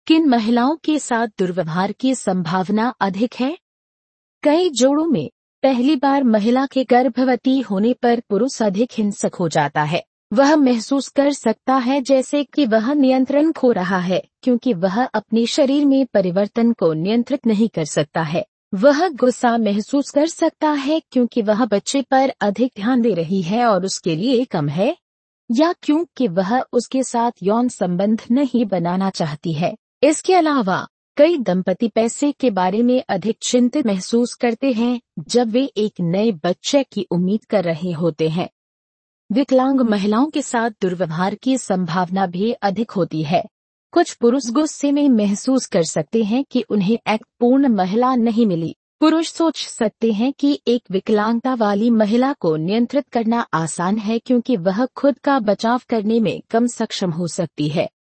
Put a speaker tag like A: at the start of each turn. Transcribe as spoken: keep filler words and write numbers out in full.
A: किन महिलाओं के साथ दुर्व्यवहार की संभावना अधिक है? कई जोड़ों में पहली बार महिला के गर्भवती होने पर पुरुष अधिक हिंसक हो जाता है। वह महसूस कर सकता है जैसे कि वह नियंत्रण खो रहा है, क्योंकि वह अपने शरीर में परिवर्तन को नियंत्रित नहीं कर सकता है। वह गुस्सा महसूस कर सकता है क्योंकि वह बच्चे पर अधिक ध्यान दे रही है और उसके लिए कम है, या क्योंकि वह उसके साथ यौन संबंध नहीं बनाना चाहती है। इसके अलावा कई दंपति पैसे के बारे में अधिक चिंतित महसूस करते हैं जब वे एक नए बच्चे की उम्मीद कर रहे होते हैं। विकलांग महिलाओं के साथ दुर्व्यवहार की संभावना भी अधिक होती है। कुछ पुरुष गुस्से में महसूस कर सकते हैं कि उन्हें एक पूर्ण महिला नहीं मिली। पुरुष सोच सकते हैं कि एक विकलांगता वाली महिला को नियंत्रित करना आसान है क्योंकि वह खुद का बचाव करने में कम सक्षम हो सकती है।